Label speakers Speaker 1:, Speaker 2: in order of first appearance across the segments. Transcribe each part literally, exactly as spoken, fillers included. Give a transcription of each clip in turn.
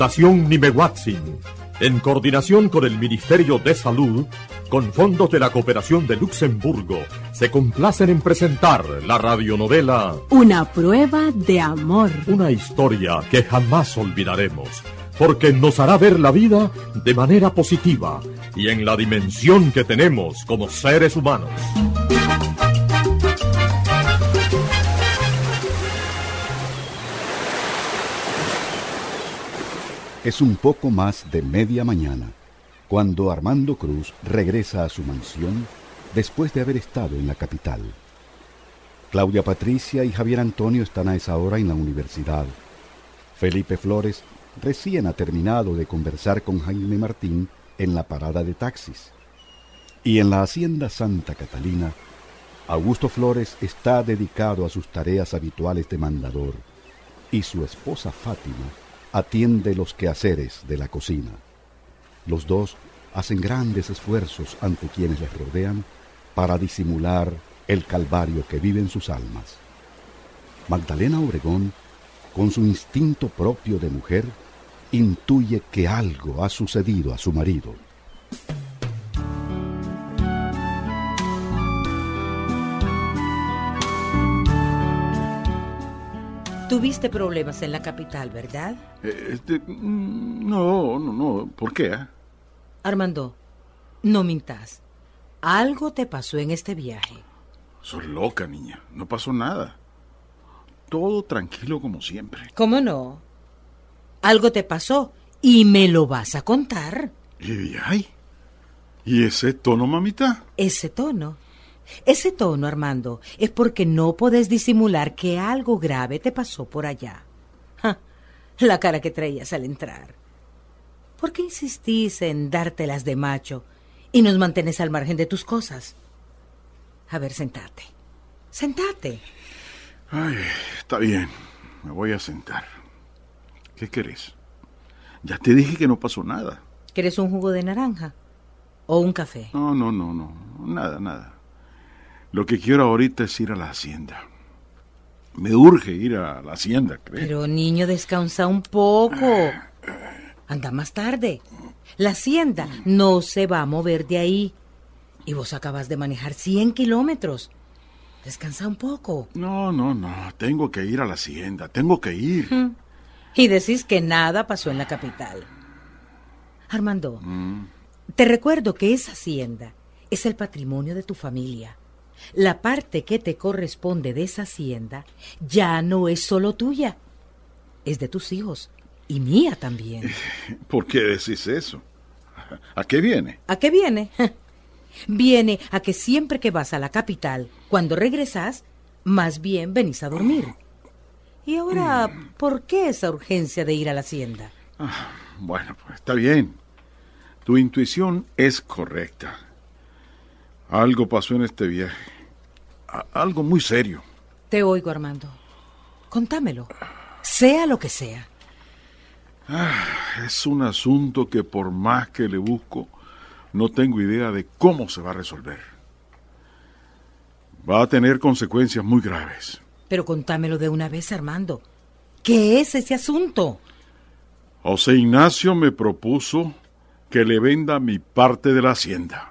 Speaker 1: Fundación Nimehuatzin, en coordinación con el Ministerio de Salud, con fondos de la Cooperación de Luxemburgo, se complacen en presentar la radionovela
Speaker 2: Una prueba de amor.
Speaker 1: Una historia que jamás olvidaremos, porque nos hará ver la vida de manera positiva y en la dimensión que tenemos como seres humanos.
Speaker 3: Es un poco más de media mañana, cuando Armando Cruz regresa a su mansión después de haber estado en la capital. Claudia Patricia y Javier Antonio están a esa hora en la universidad. Felipe Flores recién ha terminado de conversar con Jaime Martín en la parada de taxis. Y en la hacienda Santa Catalina, Augusto Flores está dedicado a sus tareas habituales de mandador y su esposa Fátima atiende los quehaceres de la cocina. Los dos hacen grandes esfuerzos ante quienes les rodean para disimular el calvario que viven sus almas. Magdalena Obregón, con su instinto propio de mujer, intuye que algo ha sucedido a su marido.
Speaker 4: Tuviste problemas en la capital, ¿verdad?
Speaker 5: Eh, este, no, no, no. ¿Por qué? Eh?
Speaker 4: Armando, no mintas. Algo te pasó en este viaje.
Speaker 5: Sos loca, niña. No pasó nada. Todo tranquilo como siempre.
Speaker 4: ¿Cómo no? Algo te pasó y me lo vas a contar.
Speaker 5: ¿Y, ay, ¿y ese tono, mamita?
Speaker 4: Ese tono. Ese tono, Armando, es porque no podés disimular que algo grave te pasó por allá. Ja, la cara que traías al entrar. ¿Por qué insistís en dártelas de macho y nos mantienes al margen de tus cosas? A ver, sentate. Sentate.
Speaker 5: Ay, está bien. Me voy a sentar. ¿Qué querés? Ya te dije que no pasó nada.
Speaker 4: ¿Quieres un jugo de naranja? ¿O un café?
Speaker 5: No, no, no, no. Nada, nada. Lo que quiero ahorita es ir a la hacienda. Me urge ir a la hacienda, ¿crees?
Speaker 4: Pero, niño, descansa un poco. Anda más tarde. La hacienda no se va a mover de ahí. Y vos acabas de manejar cien kilómetros. Descansa un poco.
Speaker 5: No, no, no. Tengo que ir a la hacienda. Tengo que ir.
Speaker 4: Mm. Y decís que nada pasó en la capital. Armando, mm. te recuerdo que esa hacienda es el patrimonio de tu familia. La parte que te corresponde de esa hacienda ya no es solo tuya. Es de tus hijos y mía también.
Speaker 5: ¿Por qué decís eso? ¿A qué viene?
Speaker 4: ¿A qué viene? Viene a que siempre que vas a la capital, cuando regresas, más bien venís a dormir. Y ahora, ¿por qué esa urgencia de ir a la hacienda?
Speaker 5: Ah, bueno, pues está bien. Tu intuición es correcta. Algo pasó en este viaje. A- algo muy serio.
Speaker 4: Te oigo, Armando. Contámelo. Sea lo que sea.
Speaker 5: Ah, es un asunto que por más que le busco, no tengo idea de cómo se va a resolver. Va a tener consecuencias muy graves.
Speaker 4: Pero contámelo de una vez, Armando. ¿Qué es ese asunto?
Speaker 5: José Ignacio me propuso que le venda mi parte de la hacienda.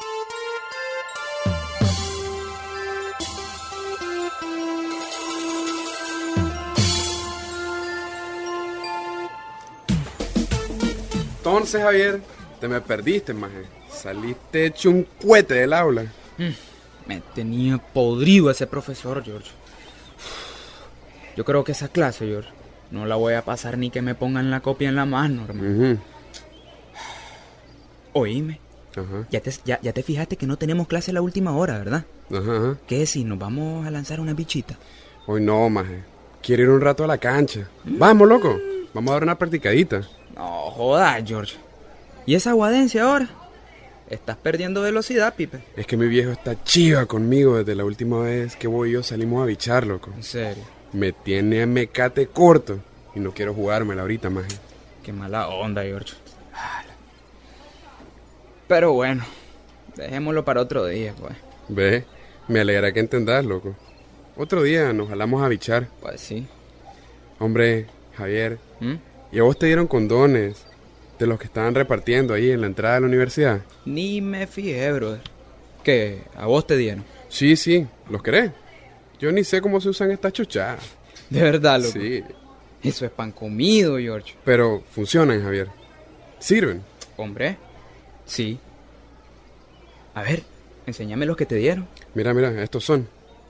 Speaker 6: Entonces, Javier, te me perdiste, maje. Saliste hecho un cohete del aula.
Speaker 7: Mm, me tenía podrido ese profesor, George. Yo creo que esa clase, George, no la voy a pasar ni que me pongan la copia en la mano, hermano. Uh-huh. Oíme. Ajá. Ya te, ya, ya te fijaste que no tenemos clase a la última hora, ¿verdad?
Speaker 6: Ajá, ajá.
Speaker 7: ¿Qué decís? ¿Nos vamos a lanzar una bichita?
Speaker 6: Hoy no, maje. Quiero ir un rato a la cancha. Mm. Vamos, loco. Vamos a dar una practicadita.
Speaker 7: No jodas, George. ¿Y esa aguadencia ahora? Estás perdiendo velocidad, Pipe.
Speaker 6: Es que mi viejo está chiva conmigo desde la última vez que vos y yo salimos a bichar, loco.
Speaker 7: ¿En serio?
Speaker 6: Me tiene a mecate corto y no quiero jugármela ahorita, maje.
Speaker 7: Qué mala onda, George. Pero bueno, dejémoslo para otro día, pues.
Speaker 6: Ve, me alegra que entendás, loco. Otro día nos jalamos a bichar.
Speaker 7: Pues sí.
Speaker 6: Hombre, Javier, ¿Mm? ¿Y a vos te dieron condones de los que estaban repartiendo ahí en la entrada de la universidad?
Speaker 7: Ni me fijé, brother. ¿Qué? ¿A vos te dieron?
Speaker 6: Sí, sí, ¿los querés? Yo ni sé cómo se usan estas chuchadas.
Speaker 7: De verdad, loco.
Speaker 6: Sí.
Speaker 7: Eso es pan comido, George.
Speaker 6: Pero funcionan, Javier. ¿Sirven?
Speaker 7: Hombre, sí. A ver, enséñame los que te dieron.
Speaker 6: Mira, mira, estos son.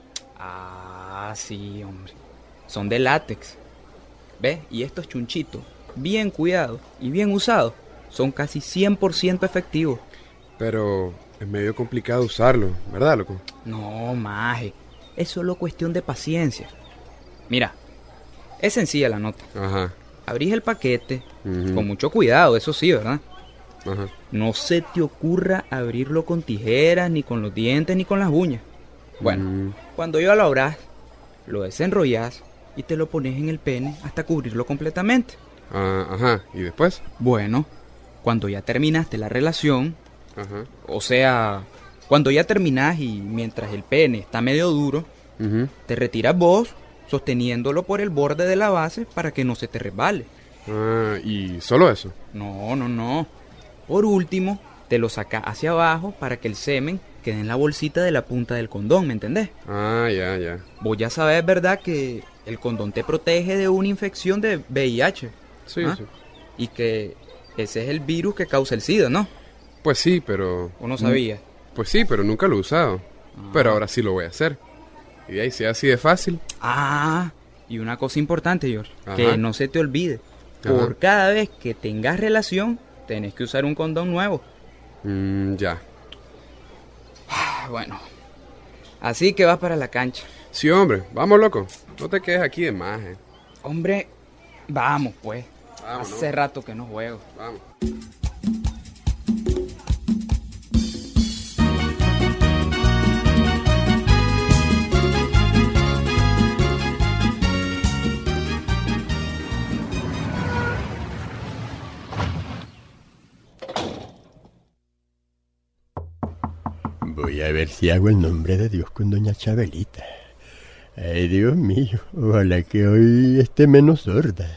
Speaker 7: Ah, sí, hombre. Son de látex. ¿Ves? Y estos chunchitos, bien cuidados y bien usados, son casi cien por ciento efectivos.
Speaker 6: Pero es medio complicado usarlo, ¿verdad, loco?
Speaker 7: No, maje. Es solo cuestión de paciencia. Mira, es sencilla la nota.
Speaker 6: Ajá.
Speaker 7: Abrís el paquete,
Speaker 6: Uh-huh.
Speaker 7: con mucho cuidado, eso sí, ¿verdad?
Speaker 6: Ajá.
Speaker 7: No se te ocurra abrirlo con tijeras, ni con los dientes, ni con las uñas. Bueno,
Speaker 6: Mm.
Speaker 7: cuando ya lo abrás, lo desenrollás y te lo pones en el pene hasta cubrirlo completamente.
Speaker 6: Ah, ajá. ¿Y después?
Speaker 7: Bueno, cuando ya terminaste la relación,
Speaker 6: Ajá.
Speaker 7: o sea, cuando ya terminás y mientras el pene está medio duro,
Speaker 6: Uh-huh.
Speaker 7: te retiras vos, sosteniéndolo por el borde de la base para que no se te resbale.
Speaker 6: Ah, ¿y solo eso?
Speaker 7: No, no, no. Por último, te lo sacas hacia abajo para que el semen quede en la bolsita de la punta del condón, ¿me entendés?
Speaker 6: Ah, ya, ya.
Speaker 7: Vos ya sabés, ¿verdad?, que el condón te protege de una infección de V I H.
Speaker 6: Sí,
Speaker 7: ¿Ah?
Speaker 6: sí.
Speaker 7: Y que ese es el virus que causa el SIDA, ¿no?
Speaker 6: Pues sí, pero...
Speaker 7: ¿O no sabías?
Speaker 6: Pues sí, pero nunca lo he usado.
Speaker 7: Ah.
Speaker 6: Pero ahora sí lo voy a hacer. Y de ahí sea así de fácil.
Speaker 7: Ah, y una cosa importante, George,
Speaker 6: Ajá.
Speaker 7: que no se te olvide.
Speaker 6: Ajá.
Speaker 7: Por cada vez que tengas relación, tenés que usar un condón nuevo.
Speaker 6: Mm, ya.
Speaker 7: Ah, bueno, así que vas para la cancha.
Speaker 6: Sí, hombre. Vamos, loco. No te quedes aquí de más, eh.
Speaker 7: Hombre, vamos pues.
Speaker 6: Vamos,
Speaker 7: Hace
Speaker 6: ¿no?
Speaker 7: rato que no juego.
Speaker 6: Vamos.
Speaker 8: Voy a ver si hago el nombre de Dios con doña Chabelita. Ay, Dios mío, ojalá que hoy esté menos sorda.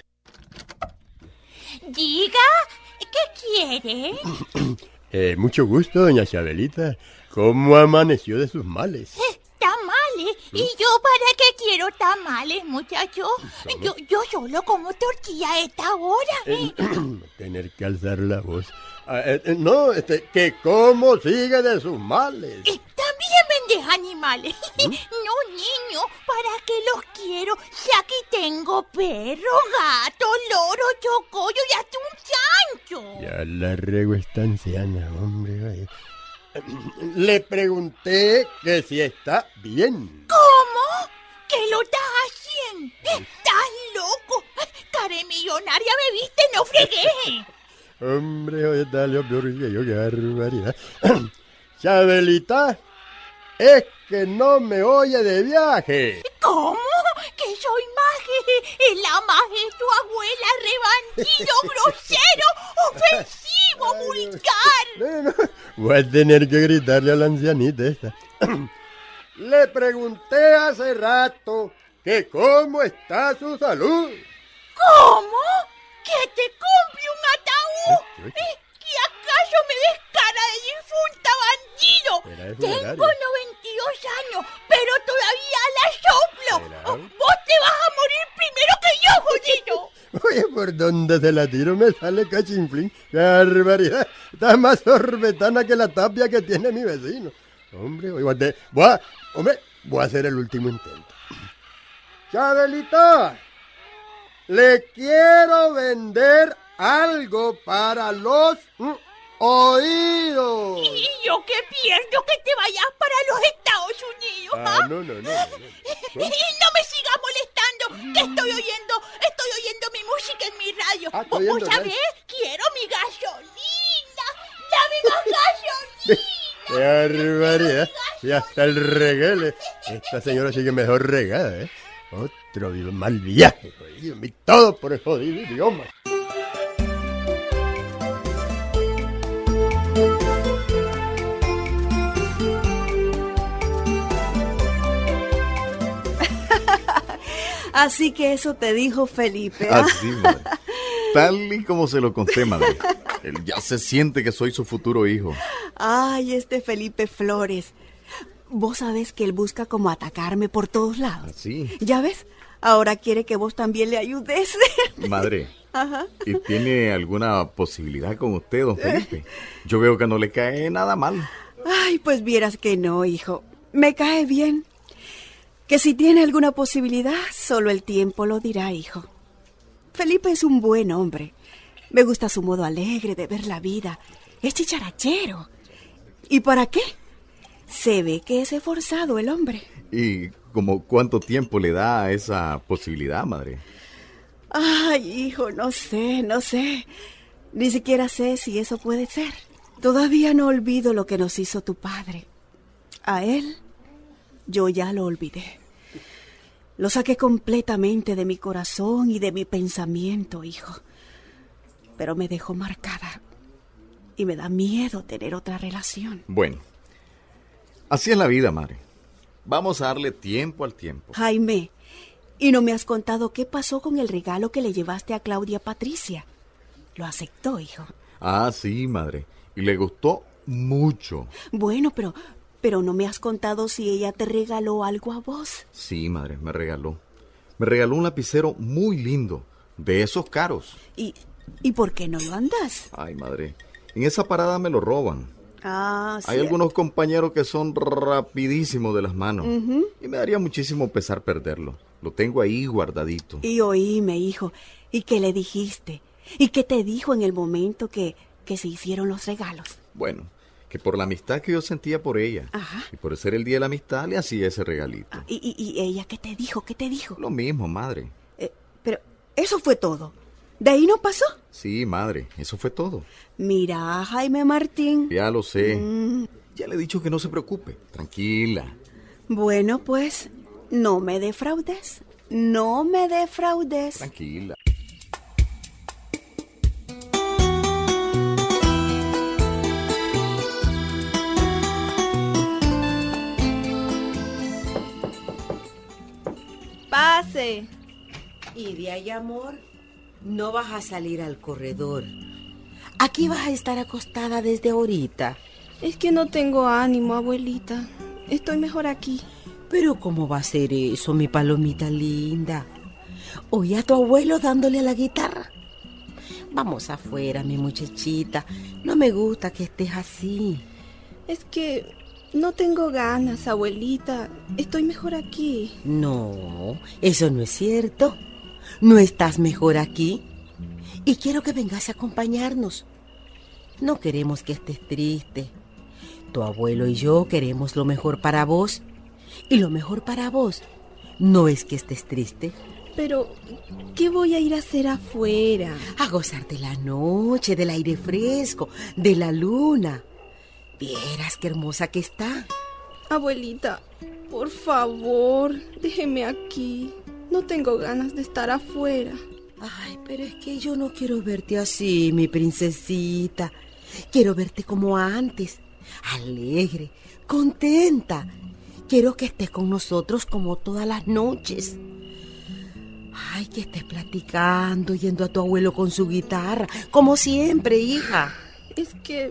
Speaker 9: Diga, ¿qué quiere?
Speaker 8: Eh, mucho gusto, doña Chabelita. ¿Cómo amaneció de sus males?
Speaker 9: Tamales. ¿Y yo para qué quiero tamales, muchacho? Yo, yo solo como tortilla a esta hora.
Speaker 8: Eh, tener que alzar la voz. Ah, eh, eh, no, este, que cómo sigue de sus males.
Speaker 9: Y también vendes animales. No, niño, ¿para qué los quiero? Si aquí tengo perro, gato, loro, chocollo y hasta un chancho.
Speaker 8: Ya la rego está anciana, hombre. Ay. Le pregunté que si está bien.
Speaker 9: ¿Cómo? ¿Qué lo estás haciendo? ¿Estás loco? Cara millonaria me viste, no fregué.
Speaker 8: Hombre, oye, dale, hombre, yo, qué barbaridad. Chabelita, es que no me oye de viaje.
Speaker 9: ¿Cómo? Que soy maje, la maje es tu abuela, rebandido, grosero, ofensivo, vulgar.
Speaker 8: No, no, voy a tener que gritarle a la ancianita esta. Le pregunté hace rato que cómo está su salud.
Speaker 9: ¿Cómo? ¿Que te compre un ataúd? ¿Que acaso me ves cara de difunta, bandido?
Speaker 8: Era de
Speaker 9: Tengo
Speaker 8: funeraria.
Speaker 9: noventa y dos años, pero todavía la soplo.
Speaker 8: Era.
Speaker 9: Oh, vos te vas a morir primero que yo, jodido.
Speaker 8: Oye, ¿por dónde se la tiro? Me sale cachinflín. ¡Qué barbaridad! Está más sorbetana que la tapia que tiene mi vecino. Hombre, oye, voy a, voy a- hombre, voy a hacer el último intento. Chabelita, le quiero vender algo para los mm, oídos.
Speaker 9: Y yo que pierdo que te vayas para los Estados Unidos, ¿ah?
Speaker 8: Ah, no, no, no. no,
Speaker 9: Y
Speaker 8: no.
Speaker 9: no me sigas molestando, que estoy oyendo, estoy oyendo mi música en mi radio.
Speaker 8: Ah,
Speaker 9: ¿Vos,
Speaker 8: estoy
Speaker 9: vos
Speaker 8: oyendo
Speaker 9: sabés?
Speaker 8: radio.
Speaker 9: Quiero mi gasolina. Dame más gasolina.
Speaker 8: ¡Qué barbaridad! Y hasta el reguele. Esta señora sigue mejor regada, ¿eh? Otro vi- mal viaje, jodido. Y todo por el jodido idioma.
Speaker 2: Así que eso te dijo Felipe. ¿ah?
Speaker 8: Así, man.
Speaker 10: Tal y como se lo conté, madre. Él ya se siente que soy su futuro hijo.
Speaker 11: Ay, este Felipe Flores. Vos sabés que él busca como atacarme por todos lados.
Speaker 10: ¿Sí?
Speaker 11: ¿Ya ves? Ahora quiere que vos también le ayudes.
Speaker 10: Madre.
Speaker 11: Ajá.
Speaker 10: ¿Y tiene alguna posibilidad con usted, don Felipe? Yo veo que no le cae nada mal.
Speaker 11: Ay, pues vieras que no, hijo. Me cae bien. Que si tiene alguna posibilidad, solo el tiempo lo dirá, hijo. Felipe es un buen hombre. Me gusta su modo alegre de ver la vida. Es chicharachero. ¿Y para qué? Se ve que es esforzado el hombre.
Speaker 10: ¿Y como cuánto tiempo le da esa posibilidad, madre?
Speaker 11: Ay, hijo, no sé, no sé. Ni siquiera sé si eso puede ser. Todavía no olvido lo que nos hizo tu padre. A él, yo ya lo olvidé. Lo saqué completamente de mi corazón y de mi pensamiento, hijo. Pero me dejó marcada. Y me da miedo tener otra relación.
Speaker 10: Bueno, así es la vida, madre. Vamos a darle tiempo al tiempo.
Speaker 11: Jaime, ¿y no me has contado qué pasó con el regalo que le llevaste a Claudia Patricia? Lo aceptó, hijo.
Speaker 10: Ah, sí, madre. Y le gustó mucho.
Speaker 11: Bueno, pero, pero no me has contado si ella te regaló algo a vos.
Speaker 10: Sí, madre, me regaló. Me regaló un lapicero muy lindo, de esos caros.
Speaker 11: ¿Y, y por qué no lo andas?
Speaker 10: Ay, madre, en esa parada me lo roban.
Speaker 11: Ah, sí.
Speaker 10: Hay algunos compañeros que son rapidísimos de las manos.
Speaker 11: Uh-huh.
Speaker 10: Y me daría muchísimo pesar perderlo. Lo tengo ahí guardadito.
Speaker 11: Y oíme, hijo. ¿Y qué le dijiste? ¿Y qué te dijo en el momento que, que se hicieron los regalos?
Speaker 10: Bueno, que por la amistad que yo sentía por ella.
Speaker 11: Ajá.
Speaker 10: Y por ser el día de la amistad le hacía ese regalito.
Speaker 11: Ah, ¿y, y, ¿Y ella qué te dijo? ¿Qué te dijo?
Speaker 10: Lo mismo, madre.
Speaker 11: Eh, pero eso fue todo. ¿De ahí no pasó?
Speaker 10: Sí, madre, eso fue todo.
Speaker 11: Mira, Jaime Martín.
Speaker 10: Ya lo sé.
Speaker 11: Mm.
Speaker 10: Ya le he dicho que no se preocupe. Tranquila.
Speaker 11: Bueno, pues, no me defraudes. No me defraudes.
Speaker 10: Tranquila.
Speaker 12: Pase.
Speaker 4: Y de ahí, amor, no vas a salir al corredor. Aquí vas a estar acostada desde ahorita.
Speaker 12: Es que no tengo ánimo, abuelita. Estoy mejor aquí.
Speaker 4: Pero ¿cómo va a ser eso, mi palomita linda? Oye a tu abuelo dándole a la guitarra. Vamos afuera, mi muchachita. No me gusta que estés así.
Speaker 12: Es que no tengo ganas, abuelita. Estoy mejor aquí.
Speaker 4: No, eso no es cierto. No estás mejor aquí. Y quiero que vengas a acompañarnos. No queremos que estés triste. Tu abuelo y yo queremos lo mejor para vos. Y lo mejor para vos no es que estés triste.
Speaker 12: Pero, ¿qué voy a ir a hacer afuera?
Speaker 4: A gozar de la noche, del aire fresco, de la luna. Vieras qué hermosa que está.
Speaker 12: Abuelita, por favor, déjeme aquí. No tengo ganas de estar afuera.
Speaker 4: Ay, pero es que yo no quiero verte así, mi princesita. Quiero verte como antes, alegre, contenta. Quiero que estés con nosotros como todas las noches. Ay, que estés platicando, yendo a tu abuelo con su guitarra, como siempre, hija.
Speaker 12: Es que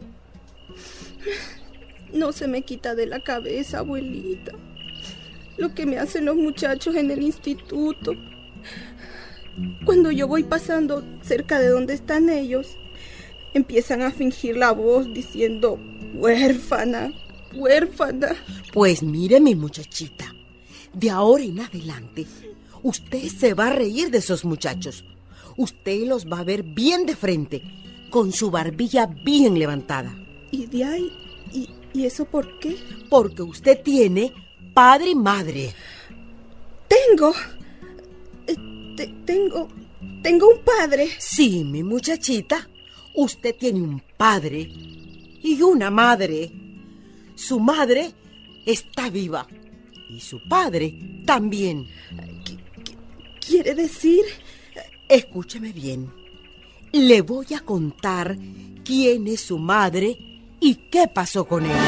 Speaker 12: no se me quita de la cabeza, abuelita, lo que me hacen los muchachos en el instituto. Cuando yo voy pasando cerca de donde están ellos, empiezan a fingir la voz diciendo huérfana, huérfana.
Speaker 4: Pues mire, mi muchachita, de ahora en adelante, usted se va a reír de esos muchachos. Usted los va a ver bien de frente, con su barbilla bien levantada.
Speaker 12: ¿Y de ahí? ¿Y, y eso por qué?
Speaker 4: Porque usted tiene padre y madre.
Speaker 12: ¿Tengo? Te, tengo... ¿Tengo un padre?
Speaker 4: Sí, mi muchachita. Usted tiene un padre y una madre. Su madre está viva y su padre también.
Speaker 12: ¿Qué, qué quiere decir?
Speaker 4: Escúcheme bien. Le voy a contar quién es su madre y qué pasó con él.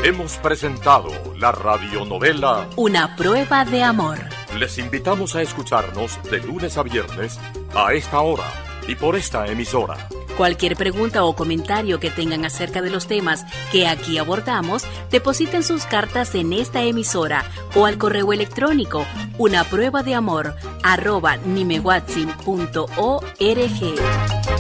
Speaker 1: hemos presentado la radionovela
Speaker 2: Una prueba de amor.
Speaker 1: Les invitamos a escucharnos de lunes a viernes a esta hora y por esta emisora.
Speaker 2: Cualquier pregunta o comentario que tengan acerca de los temas que aquí abordamos, depositen sus cartas en esta emisora o al correo electrónico una prueba de amor arroba nimewatsin punto org.